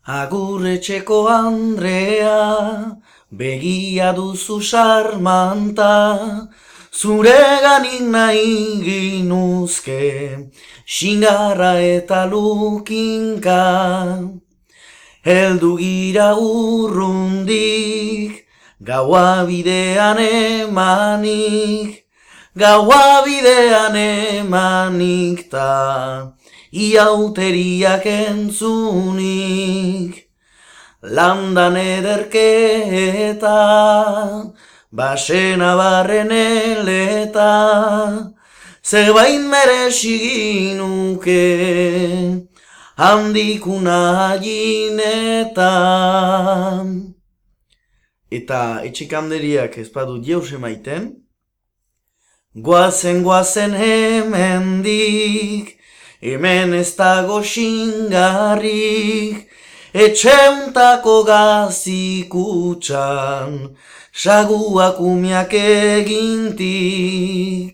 Agur etxeko Andrea, begia duzu sarmanta, zureganik nahi ginuzke, xingarra eta lukinka. Heldu gira urrundik, gaua bidean emanik ta, iauteriak entzunik. Landan ederketa, basena barren eleta, zerbait merexi handikuna jinetan. Eta etxekanderiak ez badut jauz emaiten, goazen hemendik, hemen ez dago xingarrik, etxeuntako gazikutxan, saguak umiak egintik.